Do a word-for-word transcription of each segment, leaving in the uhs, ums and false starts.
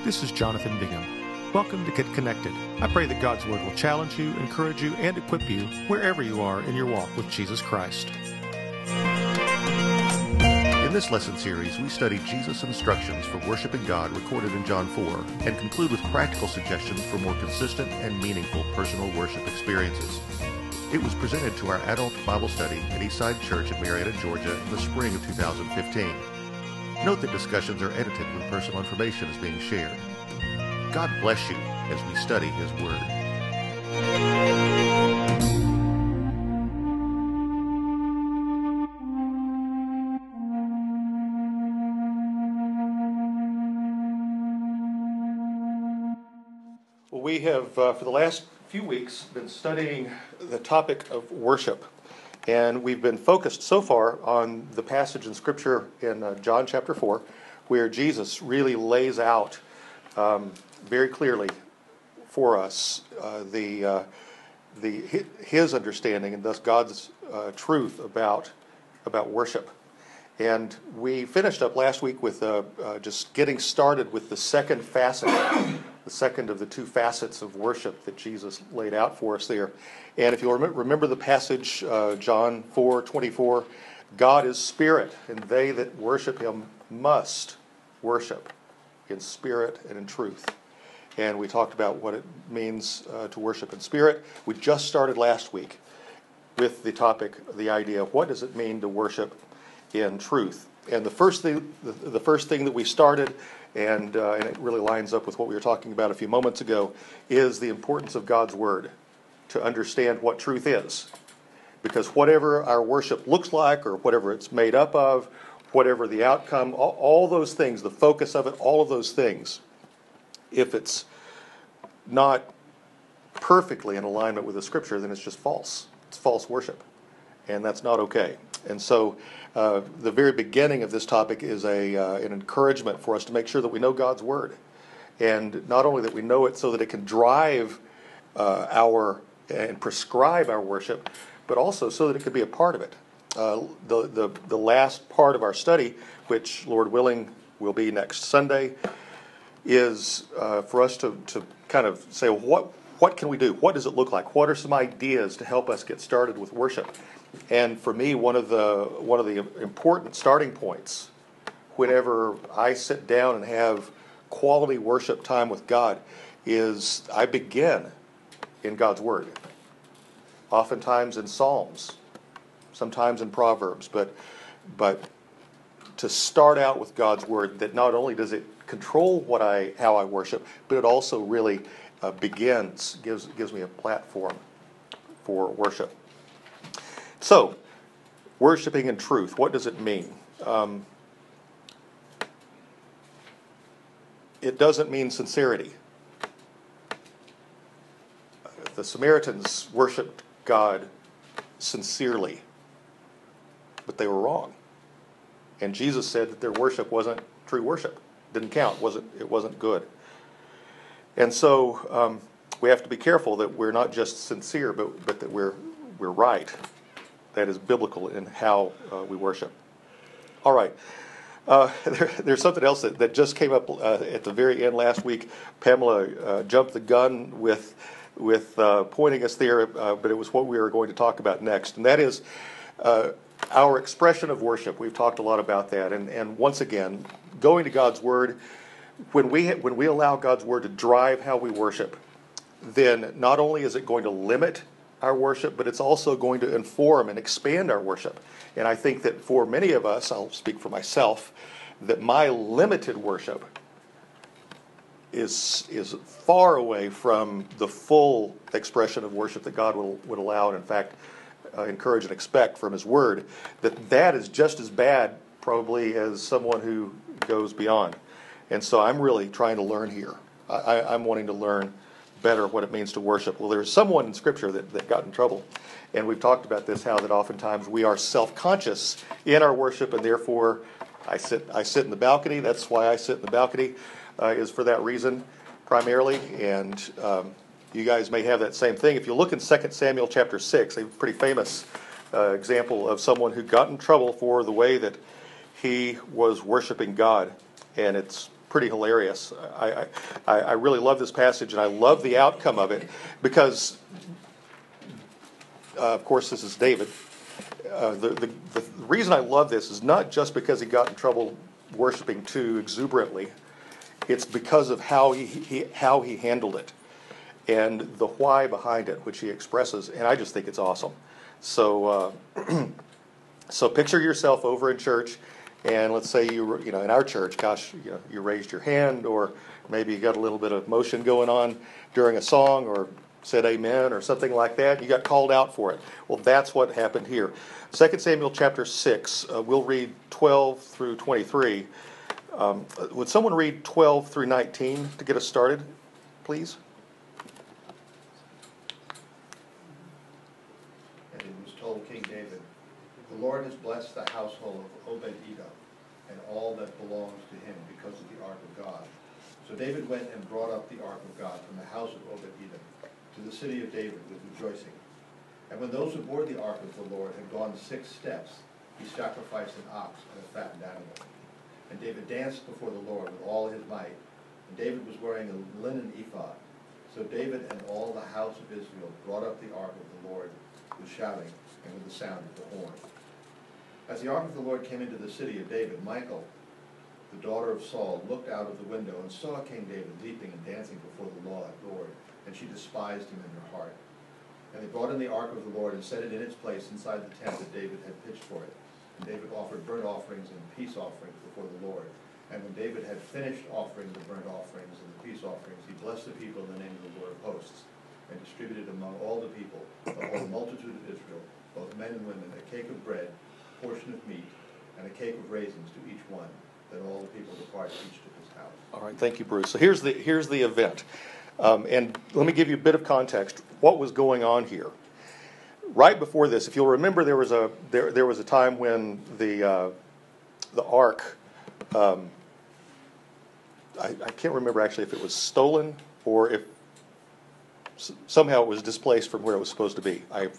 This is Jonathan Bingham. Welcome to Get Connected. I pray that God's Word will challenge you, encourage you, and equip you wherever you are in your walk with Jesus Christ. In this lesson series, we study Jesus' instructions for worshiping God recorded in John four and conclude with practical suggestions for more consistent and meaningful personal worship experiences. It was presented to our adult Bible study at Eastside Church in Marietta, Georgia in the spring of two thousand fifteen. Note that discussions are edited when personal information is being shared. God bless you as we study His Word. Well, we have, uh, for the last few weeks, been studying the topic of worship. And we've been focused so far on the passage in Scripture in uh, John chapter four, where Jesus really lays out um, very clearly for us uh, the uh, the his understanding and thus God's uh, truth about about worship. And we finished up last week with uh, uh, just getting started with the second facet, the second of the two facets of worship that Jesus laid out for us there. And if you'll rem- remember the passage, uh, John four twenty-four, God is spirit, and they that worship Him must worship in spirit and in truth. And we talked about what it means uh, to worship in spirit. We just started last week with the topic, the idea of what does it mean to worship in truth. And the first thing, the, the first thing that we started, and, uh, and it really lines up with what we were talking about a few moments ago, is the importance of God's Word to understand what truth is. Because whatever our worship looks like, or whatever it's made up of, whatever the outcome, all, all those things, the focus of it, all of those things, if it's not perfectly in alignment with the Scripture, then it's just false. It's false worship. And that's not okay. And so uh, the very beginning of this topic is a uh, an encouragement for us to make sure that we know God's Word. And not only that we know it so that it can drive uh, our and prescribe our worship, but also so that it could be a part of it. Uh, the, the, the last part of our study, which, Lord willing, will be next Sunday, is uh, for us to, to kind of say, well, what what can we do? What does it look like? What are some ideas to help us get started with worship? And for me, one of the one of the important starting points whenever I sit down and have quality worship time with God is I begin in God's Word. Oftentimes in Psalms, sometimes in Proverbs, but but to start out with God's Word, that not only does it control what I how I worship, but it also really uh, begins gives gives me a platform for worship. So, worshiping in truth, what does it mean? Um, it doesn't mean sincerity. The Samaritans worshipped God sincerely, but they were wrong. And Jesus said that their worship wasn't true worship. Didn't count. wasn't It wasn't good. And so um, we have to be careful that we're not just sincere, but but that we're we're right. That is biblical in how uh, we worship. All right. Uh, there, there's something else that, that just came up uh, at the very end last week. Pamela uh, jumped the gun with with uh, pointing us there, uh, but it was what we were going to talk about next, and that is uh, our expression of worship. We've talked a lot about that, and and once again, going to God's Word, when we when we allow God's Word to drive how we worship, then not only is it going to limit our worship, but it's also going to inform and expand our worship. And I think that for many of us, I'll speak for myself, that my limited worship is is far away from the full expression of worship that God will, would allow and in fact uh, encourage and expect from His Word, that that is just as bad probably as someone who goes beyond. And so I'm really trying to learn here. I, I'm wanting to learn better what it means to worship. Well, there's someone in Scripture that, that got in trouble, and we've talked about this, how that oftentimes we are self-conscious in our worship, and therefore I sit I sit in the balcony. That's why I sit in the balcony, uh, is for that reason primarily, and um, you guys may have that same thing. If you look in Second Samuel chapter six, a pretty famous uh, example of someone who got in trouble for the way that he was worshiping God, and it's pretty hilarious. I, I, I really love this passage, and I love the outcome of it because, uh, of course, this is David. Uh, the, the, the reason I love this is not just because he got in trouble worshiping too exuberantly. It's because of how he, he how he handled it and the why behind it, which he expresses, and I just think it's awesome. So, uh, so picture yourself over in church, and let's say you you know in our church, gosh, you know, you raised your hand, or maybe you got a little bit of motion going on during a song, or said amen, or something like that. You got called out for it. Well, that's what happened here. Second Samuel chapter six. Uh, we'll read twelve through twenty-three. Um, would someone read twelve through nineteen to get us started, please? And it was told King David, "The Lord has blessed the household of Obed-Edom and all that belongs to him because of the ark of God." So David went and brought up the ark of God from the house of Obed-Edom to the city of David with rejoicing. And when those who bore the ark of the Lord had gone six steps, he sacrificed an ox and a fattened animal. And David danced before the Lord with all his might. And David was wearing a linen ephod. So David and all the house of Israel brought up the ark of the Lord with shouting and with the sound of the horn. As the ark of the Lord came into the city of David, Michal, the daughter of Saul, looked out of the window and saw King David leaping and dancing before the Lord, and she despised him in her heart. And they brought in the ark of the Lord and set it in its place inside the tent that David had pitched for it. And David offered burnt offerings and peace offerings before the Lord. And when David had finished offering the burnt offerings and the peace offerings, he blessed the people in the name of the Lord of hosts, and distributed among all the people, the whole multitude of Israel, both men and women, a cake of bread, a portion of meat, and a cake of raisins to each one, that all the people departed each to his house. All right, thank you, Bruce. So here's the here's the event, um, and let me give you a bit of context. What was going on here? Right before this, if you'll remember, there was a there there was a time when the uh, the ark, um, I, I can't remember actually if it was stolen or if s- somehow it was displaced from where it was supposed to be. I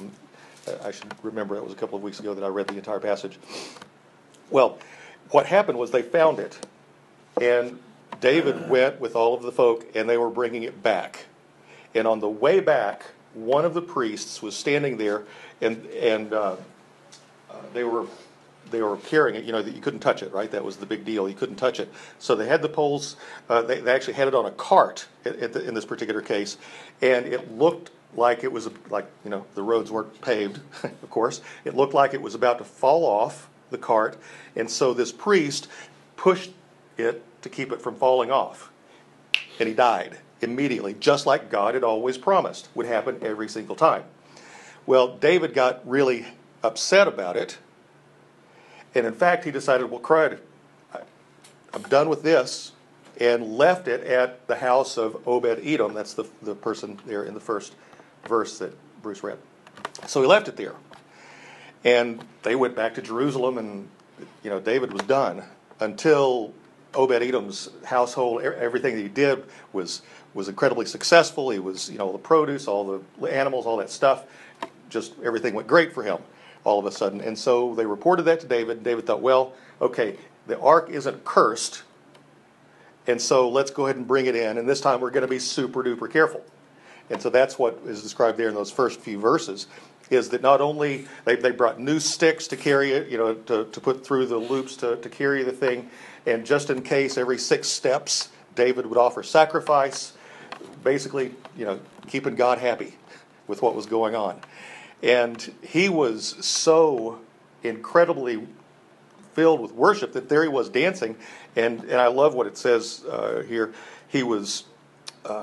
I should remember it was a couple of weeks ago that I read the entire passage. Well, what happened was they found it, and David went with all of the folk, and they were bringing it back. And on the way back, one of the priests was standing there, and and uh, uh, they were they were carrying it. You know that you couldn't touch it, right? That was the big deal. You couldn't touch it. So they had the poles. Uh, they, they actually had it on a cart at, at the, in this particular case, and it looked like it was like you know the roads weren't paved, of course. It looked like it was about to fall off the cart, and so this priest pushed it to keep it from falling off, and he died immediately, just like God had always promised would happen every single time. Well, David got really upset about it, and in fact, he decided, well, crud, I'm done with this, and left it at the house of Obed-Edom. That's the, the person there in the first verse that Bruce read. So he left it there, and they went back to Jerusalem, and you know David was done until Obed-Edom's household, everything that he did was was incredibly successful. He was, you know, the produce, all the animals, all that stuff, just everything went great for him all of a sudden. And so they reported that to David, and David thought, well, okay, the ark isn't cursed, and so let's go ahead and bring it in, and this time we're going to be super duper careful. And so that's what is described there in those first few verses, is that not only they, they brought new sticks to carry it, you know, to, to put through the loops to, to carry the thing, and just in case, every six steps, David would offer sacrifice, basically, you know, keeping God happy with what was going on. And he was so incredibly filled with worship that there he was dancing, and, and I love what it says uh, here. He was... Uh,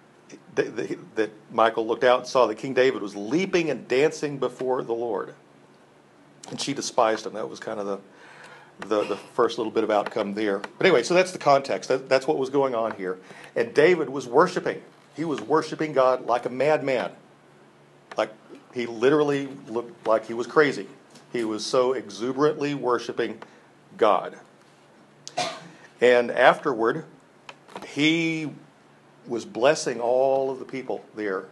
that Michal looked out and saw that King David was leaping and dancing before the Lord. And she despised him. That was kind of the the, the first little bit of outcome there. But anyway, so that's the context. That, that's what was going on here. And David was worshiping. He was worshiping God like a madman. Like he literally looked like he was crazy. He was so exuberantly worshiping God. And afterward, he was blessing all of the people there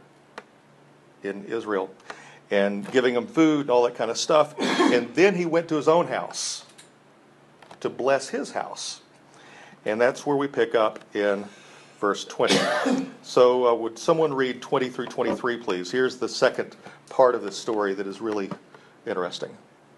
in Israel and giving them food and all that kind of stuff. And then he went to his own house to bless his house. And that's where we pick up in verse twenty. So uh, would someone read twenty through twenty-three, please? Here's the second part of this story that is really interesting.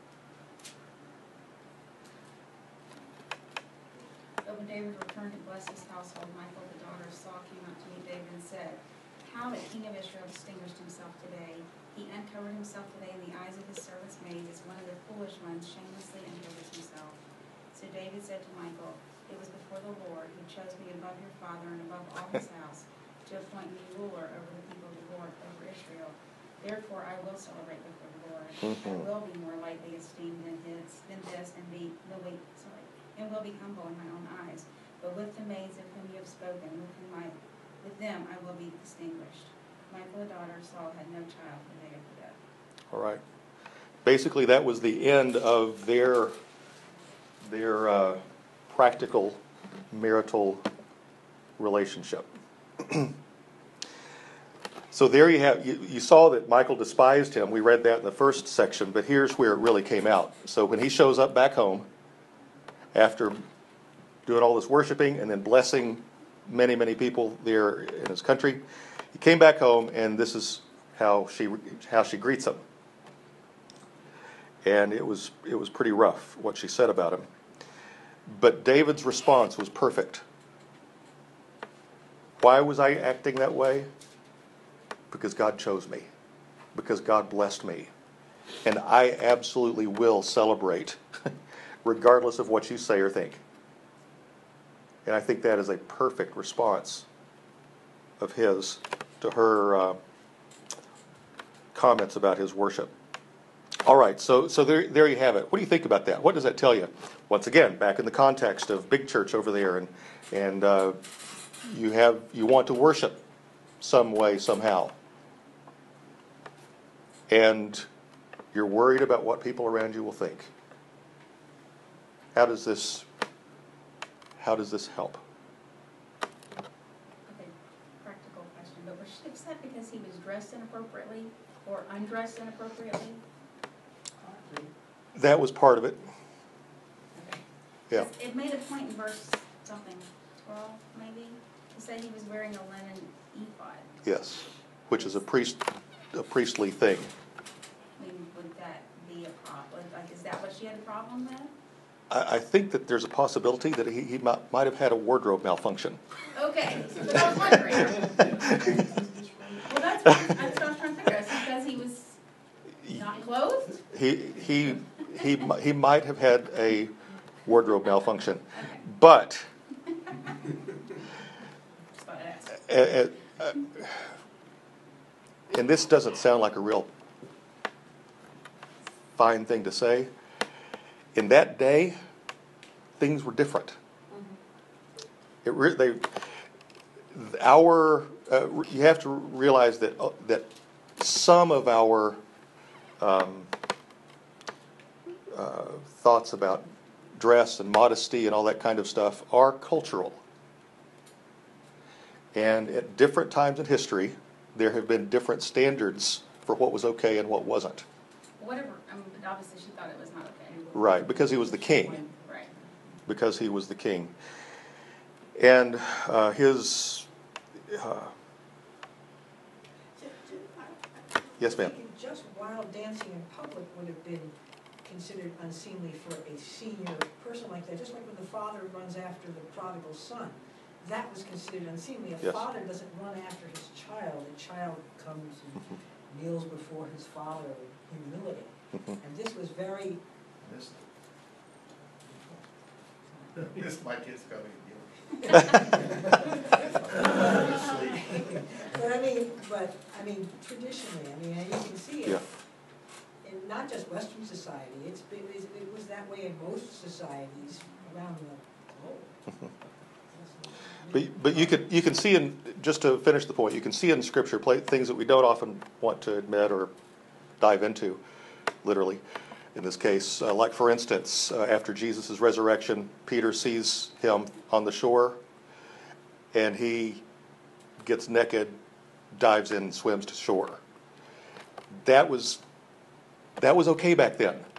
But when David returned to bless his household, Michal, the daughter of Saul, came up to meet David and said, "How the king of Israel distinguished himself today. He uncovered himself today in the eyes of his servant's maid as one of the foolish ones shamelessly uncovers himself." So David said to Michal, "It was before the Lord who chose me above your father and above all his house to appoint me ruler over the people of the Lord, over Israel. Therefore I will celebrate before the Lord. Mm-hmm. I will be more lightly esteemed than his than this, and be no wait, sorry, and will be humble in my own eyes. But with the maids of whom you have spoken, with whom I with them I will be distinguished." Michal, the daughter of Saul, had no child the day of her death. All right. Basically, that was the end of their their uh, practical marital relationship. So there you have, you, you saw that Michal despised him. We read that in the first section, but here's where it really came out. So when he shows up back home, after doing all this worshiping and then blessing many, many people there in his country, he came back home, and this is how she how she greets him. And it was it was pretty rough what she said about him. But David's response was perfect. Why was I acting that way? Because God chose me. Because God blessed me. And I absolutely will celebrate, regardless of what you say or think. And I think that is a perfect response of his to her uh, comments about his worship. All right, so so there there you have it. What do you think about that? What does that tell you? Once again, back in the context of big church over there, and and uh, you have you want to worship some way somehow, and you're worried about what people around you will think. How does this how does this help? Okay, practical question. But was she upset because he was dressed inappropriately or undressed inappropriately? That was part of it. Okay. Yeah. It made a point in verse something, twelve maybe, to say he was wearing a linen ephod. Yes, which is a priest a priestly thing. I mean, would that be a problem? Like, is that what she had a problem with? I, I think that there's a possibility that he, he might, might have had a wardrobe malfunction. Okay, but I was wondering. Well, that's what, that's what I was trying to figure out. Is it because he was not clothed? He he he he might have had a wardrobe malfunction, Okay. but That's what I asked. uh, uh, and this doesn't sound like a real fine thing to say. In that day, things were different. Mm-hmm. It re- they our uh, you have to realize that uh, that some of our um, uh, thoughts about dress and modesty and all that kind of stuff are cultural. And at different times in history, there have been different standards for what was okay and what wasn't. Whatever. I mean, but obviously she thought it was not okay. Right, because he was the king. Right. Because he was the king. And uh, his... Uh, yes, ma'am. Just wild dancing in public would have been considered unseemly for a senior person like that. Just like when the father runs after the prodigal son, that was considered unseemly. A Yes. father doesn't run after his child. A child comes and kneels before his father in humility. And this was very... This, this my kid's coming But I mean, but I mean, traditionally, I mean, and you can see it Yeah. in not just Western society. It's been, it was that way in most societies around the globe. But, but you can you can see in, just to finish the point, you can see in Scripture play, things that we don't often want to admit or dive into, literally, in this case. Uh, like, for instance, uh, after Jesus' resurrection, Peter sees him on the shore, and he gets naked, dives in, and swims to shore. That was that was okay back then.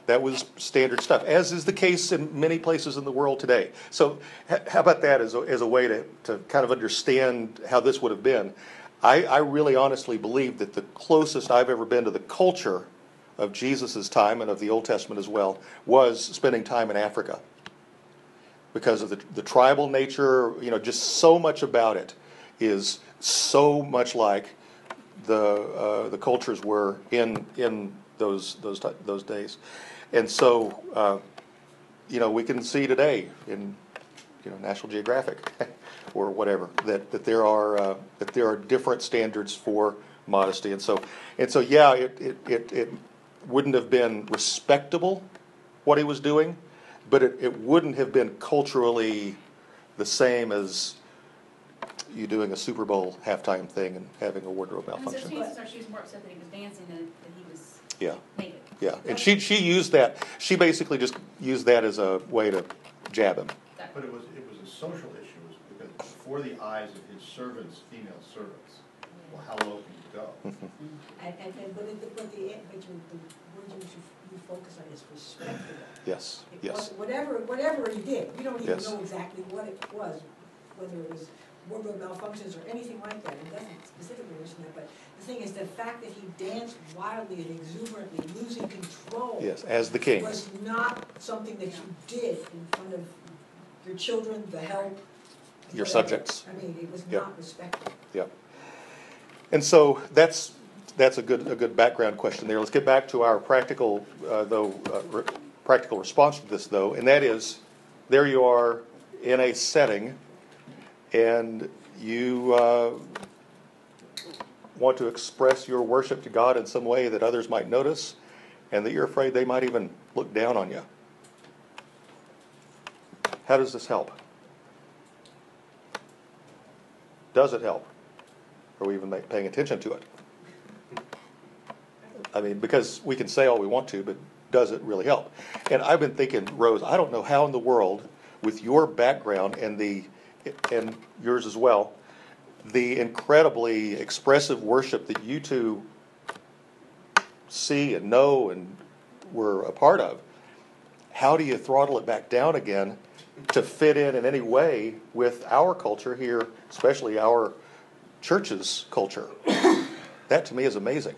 That was standard stuff, as is the case in many places in the world today. So h- how about that as a, as a way to, to kind of understand how this would have been? I, I really honestly believe that the closest I've ever been to the culture of Jesus' time and of the Old Testament as well was spending time in Africa. Because of the, the tribal nature, you know, just so much about it is so much like the uh, the cultures were in in those those those days. And so, uh, you know, we can see today in, you know, National Geographic or whatever that, that there are uh, that there are different standards for modesty, and so and so yeah, it it, it, it wouldn't have been respectable what he was doing, but it, it wouldn't have been culturally the same as you doing a Super Bowl halftime thing and having a wardrobe And so malfunction. chances are she was more upset that he was dancing than that he was Yeah. naked. Yeah, and she she used that. She basically just used that as a way to jab him. That- But it was, it was a social issue, it was because before the eyes of his servants, female servants, well, how low can you go? And, and, and, but it, but the, but you, the word you, you focus on is respectable. Yes, It yes, was- Whatever, whatever he did, we don't even Yes. know exactly what it was, whether it was wardrobe malfunctions or anything like that, it doesn't specifically mention that, but the thing is, the fact that he danced wildly and exuberantly, losing control. yes, as the king. Was not something that you did in front of your children, the help. Your whatever. subjects. I mean, it was Yep. not respectful. Yeah. And so that's that's a good a good background question there. Let's get back to our practical uh, though uh, re- practical response to this though, and that is, there you are in a setting, and you uh, want to express your worship to God in some way that others might notice, and that you're afraid they might even look down on you. How does this help? Does it help? Are we even ma- paying attention to it? I mean, because we can say all we want to, but does it really help? And I've been thinking, Rose, I don't know how in the world, with your background and the and yours as well, the incredibly expressive worship that you two see and know and were a part of, how do you throttle it back down again to fit in in any way with our culture here, especially our church's culture? That to me is amazing.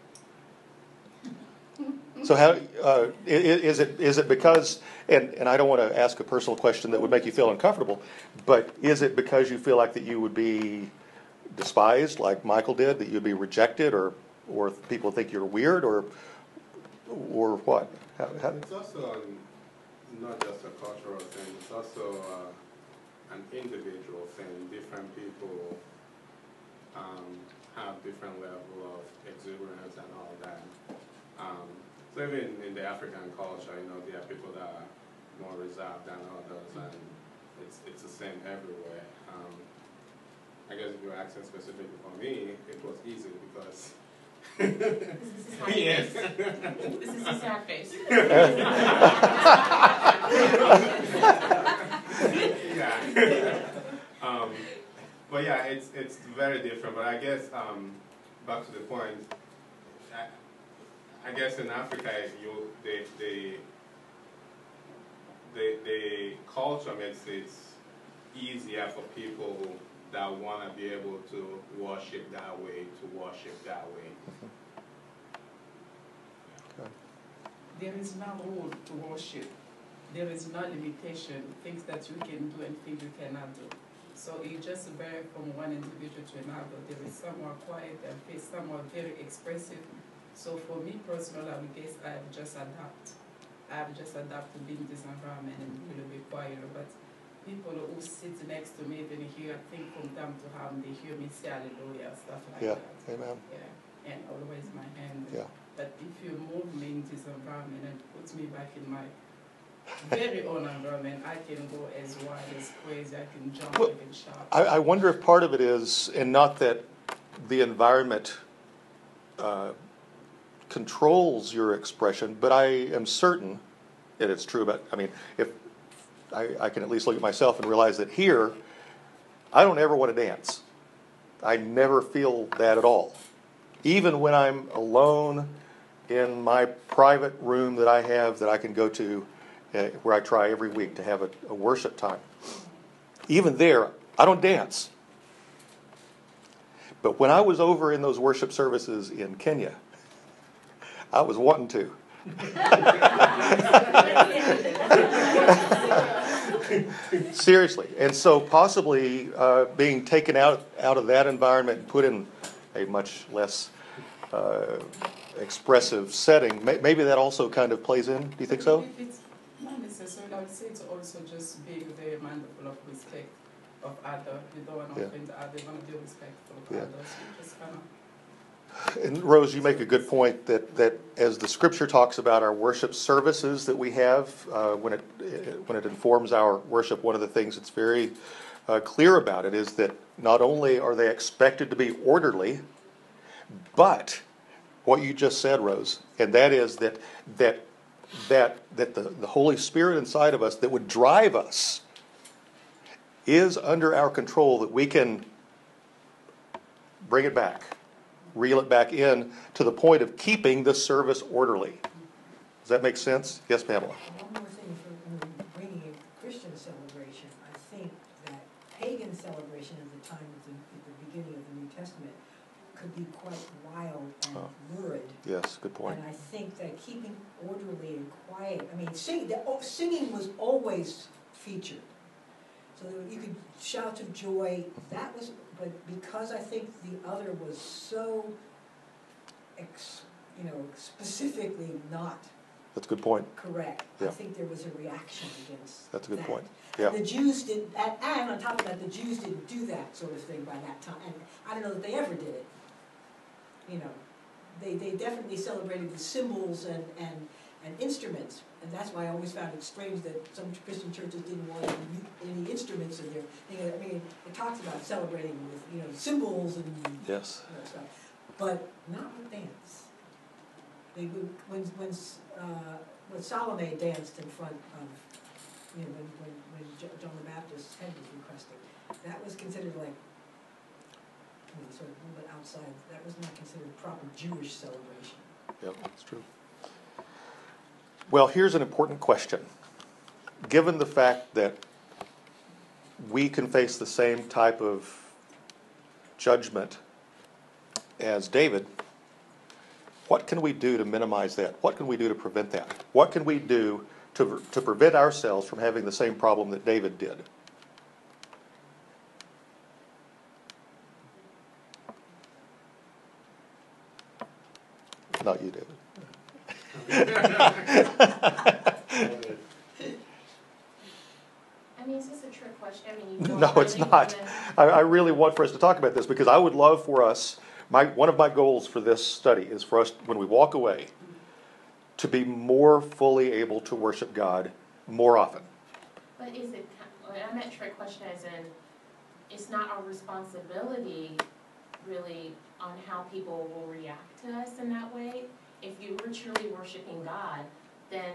So how uh, is it? Is it because? And, and I don't want to ask a personal question that would make you feel uncomfortable, but is it because you feel like that you would be despised, like Michael did, that you'd be rejected, or or people think you're weird, or or what? How, how, It's also um, not just a cultural thing, it's also uh, an individual thing. Different people um, have different level of exuberance and all that. Um, so even in the African culture, you know, there are people that are more reserved than others, and it's, it's the same everywhere. Um, I guess if you're asking specifically for me, it was easy because This is his yes. face. This is his sad face. Yeah. um, but yeah, it's it's very different. But I guess um, back to the point. I, I guess in Africa, you the the the the culture makes it easier for people that want to be able to worship that way to worship that way. There is no rule to worship. There is no limitation, things that you can do and things you cannot do. So it just varies from one individual to another. There is some more quiet and some are very expressive. So for me personally, I guess I have just adapt. I have just adapt to being in this environment and really be quiet. But people who sit next to me, even here, I think from time to time, they hear me say hallelujah, stuff like yeah, that. amen. Yeah, and always my hand. Yeah. But if you move me in this environment and put me back in my very own environment, I can go as wild, as crazy, I can jump, Well, I can shout. I, I wonder if part of it is, and not that the environment uh, controls your expression, but I am certain that it's true about, I mean, if I, I can at least look at myself and realize that here, I don't ever want to dance. I never feel that at all. Even when I'm alone in my private room that I have that I can go to, uh, where I try every week to have a, a worship time. Even there, I don't dance. But when I was over in those worship services in Kenya, I was wanting to. Seriously. And so possibly uh, being taken out, out of that environment and put in a much less uh, expressive setting, may, maybe that also kind of plays in. Do you think so? If it's not necessarily, I would say it's also just being very mindful of respect of others. You don't want to Yeah. offend others, you want to be respectful of Yeah. others. You just kind of And Rose, you make a good point that, that as the Scripture talks about our worship services that we have, uh, when it when it informs our worship, one of the things that's very uh, clear about it is that not only are they expected to be orderly, but what you just said, Rose, and that is that that that that the, the Holy Spirit inside of us that would drive us is under our control, that we can bring it back. Reel it back in to the point of keeping the service orderly. Does that make sense? Yes, Pamela? One more thing for when we're bringing in Christian celebration, I think that pagan celebration at the time of the, at the beginning of the New Testament could be quite wild and Oh. lurid. Yes, good point. And I think that keeping orderly and quiet, I mean, sing, the, oh, singing was always featured. So that you could shout of joy, that was, but because I think the other was so, ex, you know, specifically not That's a good point. correct, I Yeah. think there was a reaction against That's a good that. point. And Yeah. the Jews did, and, and on top of that, the Jews didn't do that sort of thing by that time, and I don't know that they ever did it. You know, they, they definitely celebrated with cymbals and, and, and instruments, and that's why I always found it strange that some Christian churches didn't want any, any instruments in there. You know, I mean, it talks about celebrating with, you know, cymbals and Yes. you know, stuff, but not with dance. They would, when, when, uh, when Salome danced in front of, you know, when, when, when Jo- John the Baptist's head was requested, that was considered like, you know, sort of a little bit outside, that was not considered proper Jewish celebration. Yep, that's true. Well, here's an important question. Given the fact that we can face the same type of judgment as David, what can we do to minimize that? What can we do to prevent that? What can we do to, to prevent ourselves from having the same problem that David did? Not you, David. I mean, is this a trick question? I mean, you don't No, it's really not. wanna- I, I really want for us to talk about this because I would love for us, my, one of my goals for this study is for us, when we walk away, to be more fully able to worship God more often. But is it, ki- well, I meant trick question as in, it's not our responsibility really on how people will react to us in that way. If you were truly worshiping God, then,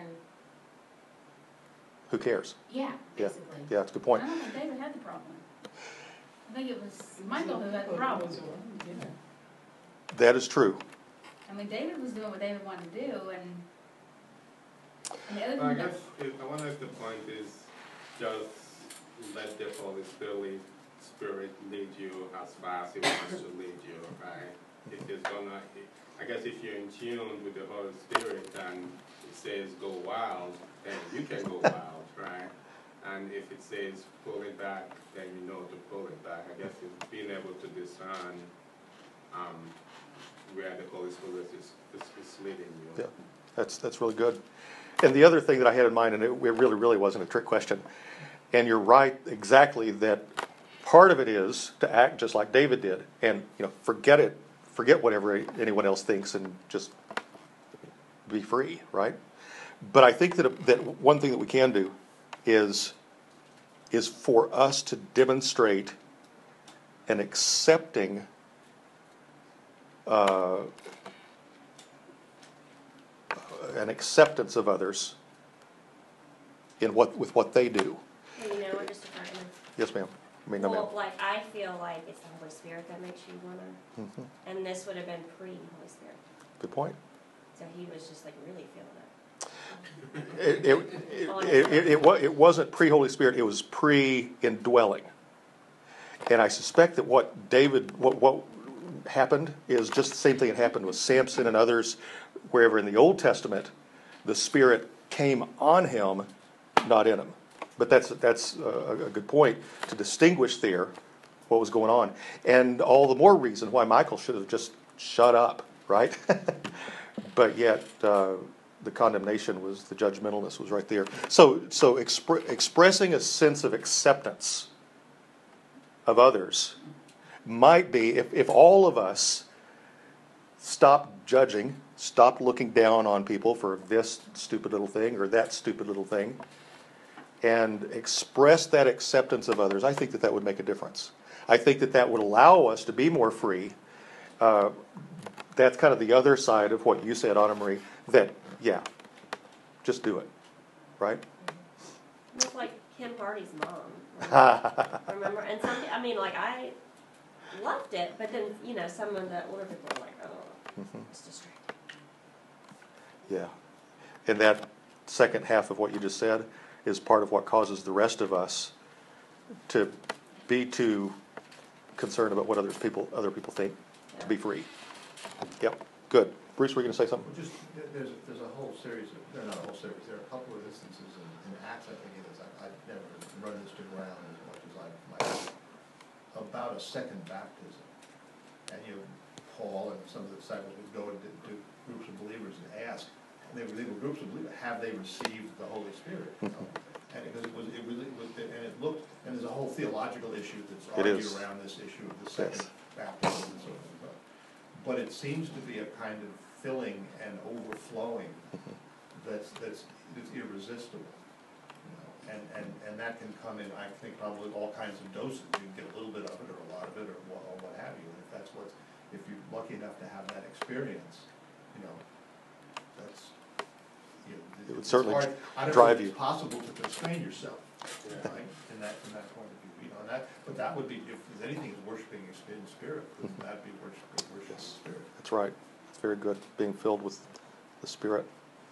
Who cares? yeah, Yeah. basically. Yeah, that's a good I point. don't think David had the problem. I think it was Michael who had the problem. Yeah. That is true. I mean, David was doing what David wanted to do, and, and the other I thing that, guess it, I wonder if the point is just let the Holy Spirit, Spirit lead you as far as He wants to lead you, right? If it's gonna, I guess if you're in tune with the Holy Spirit and it says go wild, then you can go wild, right? And if it says pull it back, then you know to pull it back. I guess it's being able to discern um, where the Holy Spirit is, is, is leading you. Yeah, that's that's really good. And the other thing that I had in mind, and it, it really, really wasn't a trick question, and you're right exactly that part of it is to act just like David did, and you know, forget it, forget whatever anyone else thinks, and just be free, right? But I think that that one thing that we can do is is for us to demonstrate an accepting uh, an acceptance of others in what with what they do. And you know, just a second. Yes, ma'am. I mean, no, ma'am. Well, like, I feel like it's the Holy Spirit that makes you wanna, Mhm. and this would have been pre-Holy Spirit. Good point. So he was just like really feeling it. It, it, it, it, it, wa- it wasn't pre-Holy Spirit, it was pre-indwelling. And I suspect that what David, what, what happened is just the same thing that happened with Samson and others, wherever in the Old Testament, the Spirit came on him, not in him. But that's, that's a, a good point to distinguish there what was going on. And all the more reason why Michael should have just shut up, right? But yet, uh, the condemnation was, the judgmentalness was right there. So, so expre- expressing a sense of acceptance of others might be, if, if all of us stopped judging, stopped looking down on people for this stupid little thing or that stupid little thing, and express that acceptance of others, I think that that would make a difference. I think that that would allow us to be more free. Uh, that's kind of the other side of what you said, Anna Marie, that, yeah, just do it, right? It was like Kim Hardy's mom. Remember? remember? And some, I mean, like, I loved it, but then, you know, some of the older people were like, oh, Mm-hmm. it's distracting. Yeah. And that second half of what you just said is part of what causes the rest of us to be too concerned about what other people other people think, to be free. Yep. Good. Bruce, were you going to say something? Well, just, there- there's, a- there's a whole series of, no, not a whole series, there are a couple of instances in, in Acts, I think it is, I, I've never run this to ground as much as I might, about a second baptism. And you know, Paul and some of the disciples would go into to groups of believers and ask, and they were, they were groups of believers, have they received the Holy Spirit? You know? And because it was, it really was, and it looked, and there's a whole theological issue that's It argued is. around this issue of the second baptism and so forth. But it seems to be a kind of filling and overflowing that's, that's, that's irresistible. You know? And, and, and that can come in, I think, probably all kinds of doses. You can get a little bit of it or a lot of it or what, or what have you. And if that's what's, if you're lucky enough to have that experience, you know, that's, you know, It would it's certainly hard- I don't know drive if you. it's possible to constrain yourself, right, in that, from that point of view, you know, and that, but that would be, if there's anything is worshiping in spirit, wouldn't that be worshiping, worship in spirit? That's right. It's very good, being filled with the Spirit.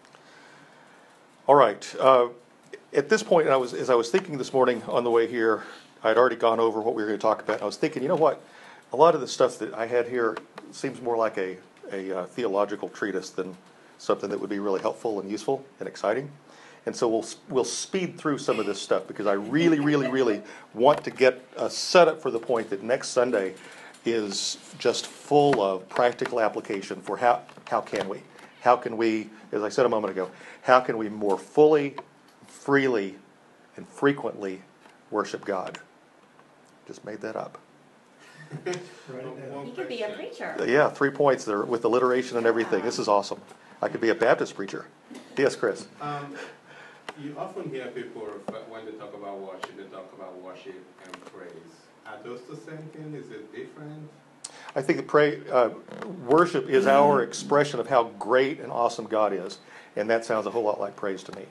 All right. Uh, at this point, I was, as I was thinking this morning on the way here, I'd already gone over what we were going to talk about. And I was thinking, you know what? A lot of the stuff that I had here seems more like a, a uh, theological treatise than something that would be really helpful and useful and exciting. And so we'll we'll speed through some of this stuff because I really, really, really want to get uh, set up for the point that next Sunday is just full of practical application for how, how can we? How can we, as I said a moment ago, how can we more fully, freely, and frequently worship God? Just made that up. You could be a preacher. Yeah, three points there with alliteration and everything. This is awesome. I could be a Baptist preacher. Yes, Chris. Um, you often hear people, refer, when they talk about worship, they talk about worship and praise. Are those the same thing? Is it different? I think that pray, uh, worship is our expression of how great and awesome God is, and that sounds a whole lot like praise to me.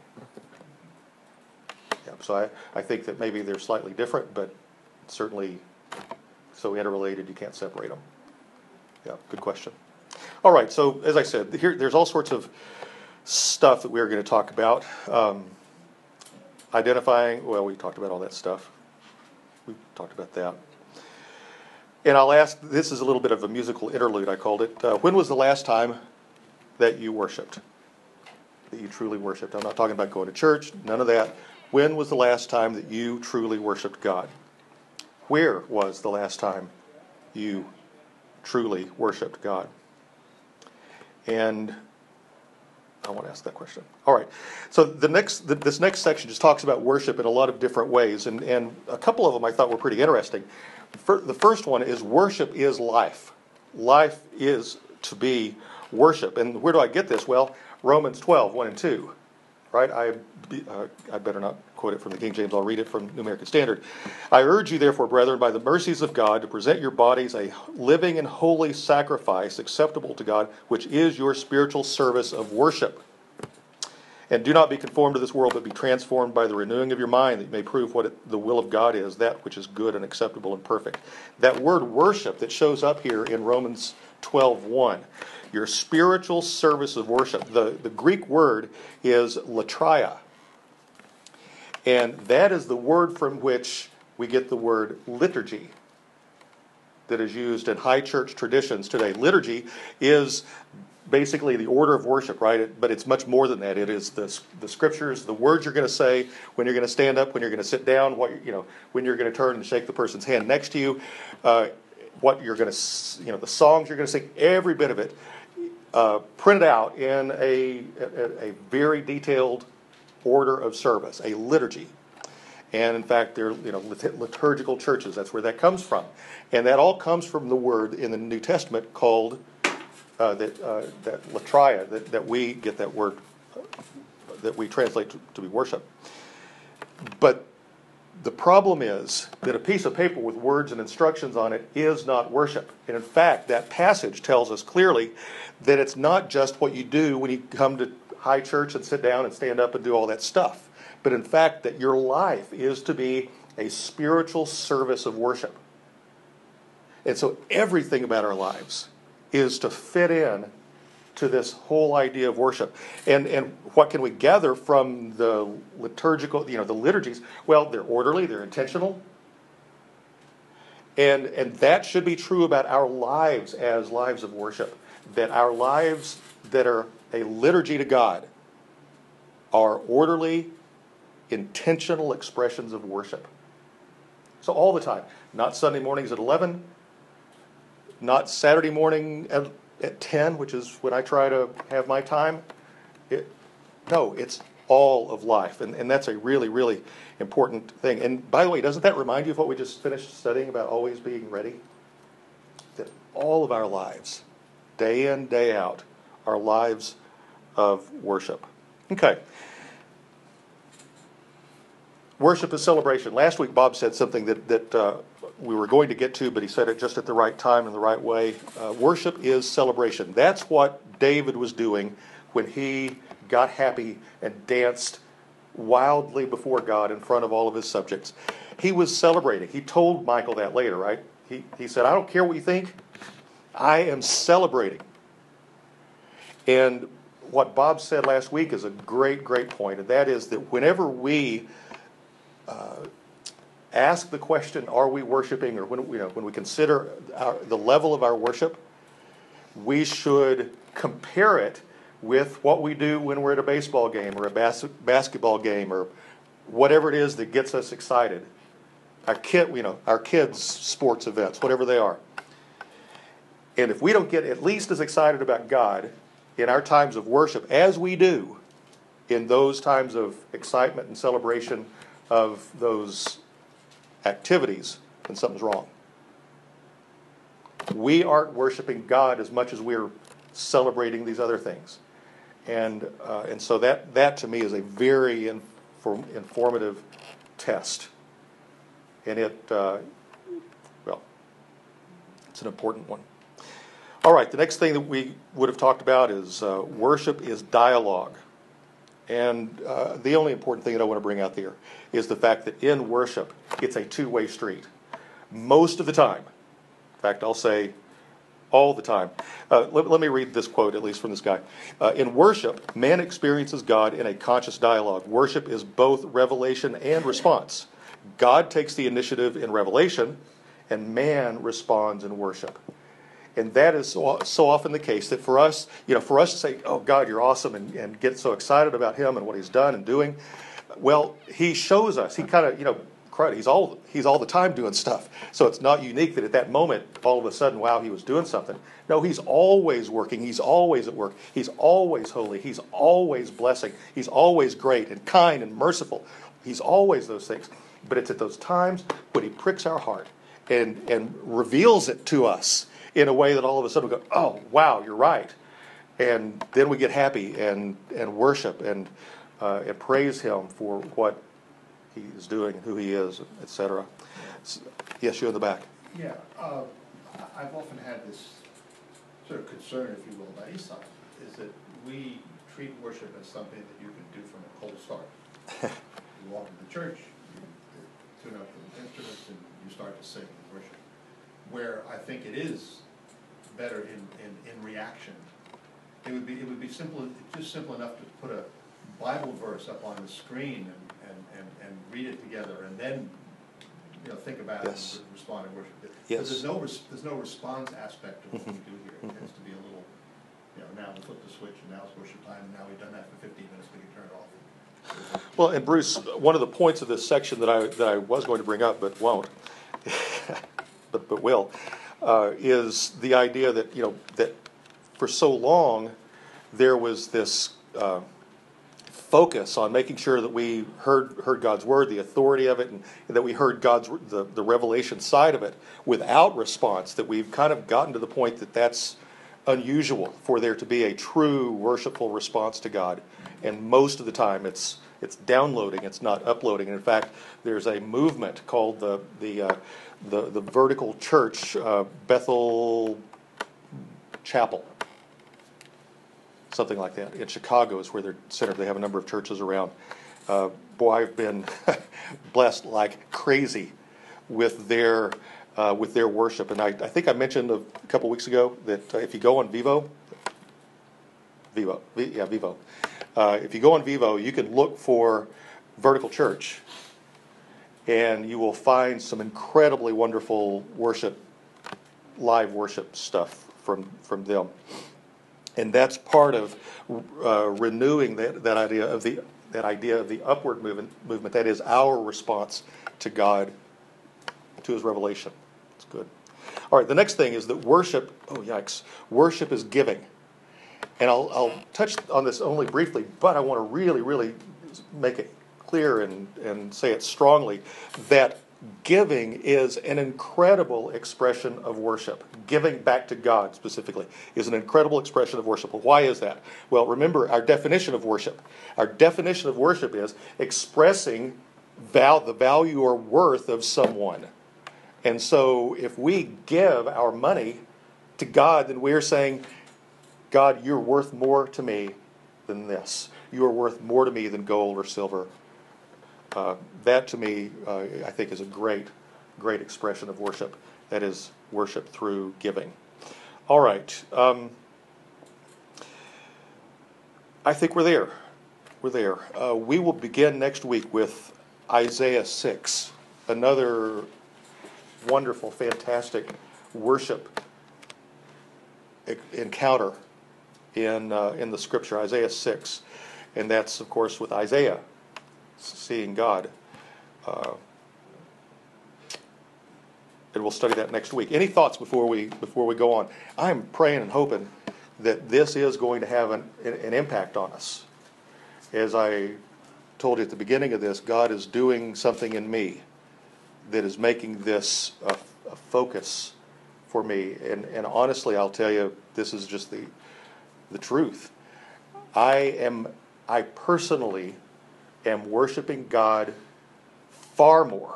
Yeah, so I, I think that maybe they're slightly different, but certainly so interrelated you can't separate them. Yeah, good question. All right, so as I said, here there's all sorts of stuff that we're going to talk about. Um, identifying, well, we talked about all that stuff. We talked about that. And I'll ask, this is a little bit of a musical interlude, I called it. Uh, when was the last time that you worshiped? That you truly worshiped? I'm not talking about going to church, none of that. When was the last time that you truly worshiped God? Where was the last time you truly worshiped God? And I want to ask that question. All right. So the next, the, this next section just talks about worship in a lot of different ways, and, and a couple of them I thought were pretty interesting. For, the first one is worship is life. Life is to be worship. And where do I get this? Well, Romans twelve, one and two. Right? I, uh, I better not quote it from the King James. I'll read it from New American Standard. I urge you, therefore, brethren, by the mercies of God, to present your bodies a living and holy sacrifice acceptable to God, which is your spiritual service of worship. And do not be conformed to this world, but be transformed by the renewing of your mind, that you may prove what it, the will of God is, that which is good and acceptable and perfect. That word worship that shows up here in Romans twelve one your spiritual service of worship. The, the Greek word is latria. And that is the word from which we get the word liturgy that is used in high church traditions today. Liturgy is basically the order of worship, right? It, but it's much more than that. It is the, the scriptures, the words you're going to say, when you're going to stand up, when you're going to sit down, what you know, when you're going to turn and shake the person's hand next to you, uh, what you're going to, you know, the songs you're going to sing, every bit of it, uh, printed out in a, a, a very detailed order of service, a liturgy. And in fact, they're you know liturgical churches. That's where that comes from, and that all comes from the word in the New Testament called uh, that uh, that latria. That, that we get that word uh, that we translate to, to be worship. But the problem is that a piece of paper with words and instructions on it is not worship. And in fact, that passage tells us clearly that it's not just what you do when you come to high church and sit down and stand up and do all that stuff. But in fact, that your life is to be a spiritual service of worship. And so everything about our lives is to fit in to this whole idea of worship. And and what can we gather from the liturgical, you know, the liturgies? Well, they're orderly, they're intentional. And and that should be true about our lives as lives of worship. That our lives that are a liturgy to God are orderly, intentional expressions of worship. So all the time. Not Sunday mornings at eleven, not Saturday morning at, at ten, which is when I try to have my time. It, no, it's all of life. And, and that's a really, really important thing. And by the way, doesn't that remind you of what we just finished studying about always being ready? That all of our lives, day in, day out, are lives of worship. Okay. Worship is celebration. Last week, Bob said something that, that uh, we were going to get to, but he said it just at the right time and the right way. Uh, worship is celebration. That's what David was doing when he got happy and danced wildly before God in front of all of his subjects. He was celebrating. He told Michal that later, right? He, he said, I don't care what you think. I am celebrating. And what Bob said last week is a great, great point, and that is that whenever we uh, ask the question, are we worshiping, or when, you know, when we consider our, the level of our worship, we should compare it with what we do when we're at a baseball game or a bas- basketball game or whatever it is that gets us excited. Our kid, you know, our kids' sports events, whatever they are. And if we don't get at least as excited about God in our times of worship as we do in those times of excitement and celebration of those activities, then something's wrong. We aren't worshiping God as much as we're celebrating these other things. And uh, and so that, that to me is a very inform, informative test. And it, uh, well, it's an important one. All right, the next thing that we would have talked about is uh, worship is dialogue. And uh, the only important thing that I want to bring out there is the fact that in worship, it's a two-way street. Most of the time, in fact, I'll say all the time. Uh, let, let me read this quote, at least from this guy. Uh, in worship, man experiences God in a conscious dialogue. Worship is both revelation and response. God takes the initiative in revelation, and man responds in worship. And that is so, so often the case that for us, you know, for us to say, oh, God, you're awesome, and, and get so excited about him and what he's done and doing, well, he shows us. He kind of, you know, he's all he's all the time doing stuff. So it's not unique that at that moment, all of a sudden, wow, he was doing something. No, he's always working. He's always at work. He's always holy. He's always blessing. He's always great and kind and merciful. He's always those things. But it's at those times when he pricks our heart and, and reveals it to us in a way that all of a sudden we go, oh, wow, you're right. And then we get happy and, and worship and, uh, and praise him for what he is doing, who he is, et cetera. Yes, you in the back. Yeah, uh, I've often had this sort of concern, if you will, about Eastside, is that we treat worship as something that you can do from a cold start. You walk into the church, you tune up the instruments, and you start to sing and worship. Where I think it is better in, in, in reaction it would be, it would be simple, just simple enough to put a Bible verse up on the screen and, and, and, and read it together, and then, you know, think about Yes. it and respond and worship it. Yes. Because there's no, res- there's no response aspect to what we Mhm. do here. It tends to be a little, you know, now we flip the switch, and now it's worship time, and now we've done that for fifteen minutes, we can turn it off. Well, and Bruce, one of the points of this section that I that I was going to bring up but won't, but but will, uh, is the idea that you know that for so long there was this uh, focus on making sure that we heard heard God's word, the authority of it, and, and that we heard God's the the revelation side of it without response. That we've kind of gotten to the point that that's unusual for there to be a true worshipful response to God. And most of the time, it's it's downloading, it's not uploading. And in fact, there's a movement called the the uh, the, the Vertical Church, uh, Bethel Chapel, something like that. In Chicago is where they're centered. They have a number of churches around. Uh, boy, I've been blessed like crazy with their uh, with their worship. And I, I think I mentioned a couple weeks ago that uh, if you go on Vivo, Vivo, v, yeah, Vivo. Uh, if you go on Vivo, you can look for Vertical Church, and you will find some incredibly wonderful worship, live worship stuff from from them. And that's part of uh, renewing that, that idea of the that idea of the upward movement. Movement that is our response to God, to His revelation. It's good. All right. The next thing is that worship. Oh yikes! Worship is giving. And I'll, I'll touch on this only briefly, but I want to really, really make it clear and, and say it strongly that giving is an incredible expression of worship. Giving back to God specifically is an incredible expression of worship. Well, why is that? Well, remember our definition of worship. Our definition of worship is expressing val- the value or worth of someone. And so if we give our money to God, then we're saying, God, you're worth more to me than this. You are worth more to me than gold or silver. Uh, that to me, uh, I think, is a great, great expression of worship. That is worship through giving. All right. Um, I think we're there. We're there. Uh, we will begin next week with Isaiah six, another wonderful, fantastic worship encounter in uh, in the Scripture, Isaiah six, and that's of course with Isaiah seeing God. Uh, and we'll study that next week. Any thoughts before we before we go on? I'm praying and hoping that this is going to have an, an impact on us. As I told you at the beginning of this, God is doing something in me that is making this a, a focus for me. And and honestly, I'll tell you, this is just the the truth. I am, I personally am worshiping God far more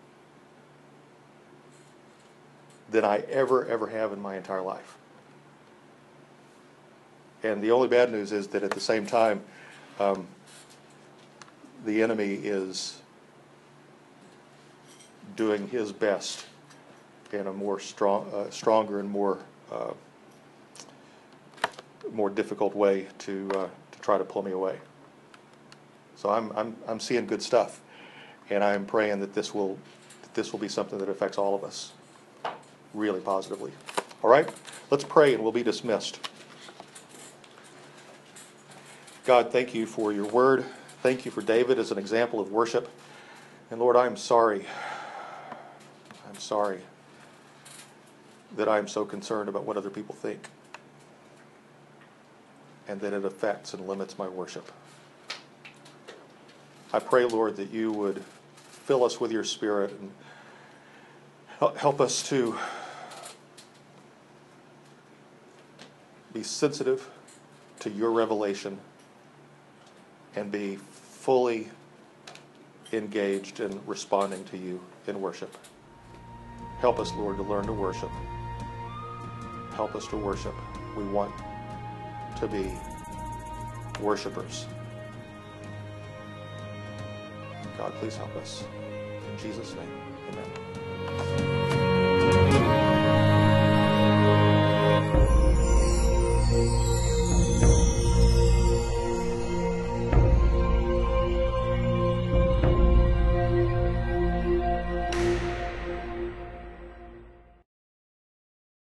than I ever, ever have in my entire life. And the only bad news is that at the same time, um, the enemy is doing his best in a more strong, uh, stronger and more uh, more difficult way to uh, to try to pull me away. So I'm I'm I'm seeing good stuff, and I'm praying that this will that this will be something that affects all of us really positively. All right, let's pray and we'll be dismissed. God, thank you for your word. Thank you for David as an example of worship. And Lord, I'm sorry. I'm sorry that I'm so concerned about what other people think, and that it affects and limits my worship. I pray, Lord, that you would fill us with your Spirit and help us to be sensitive to your revelation and be fully engaged in responding to you in worship. Help us, Lord, to learn to worship. Help us to worship. We want to be worshipers. God, please help us. In Jesus' name, amen.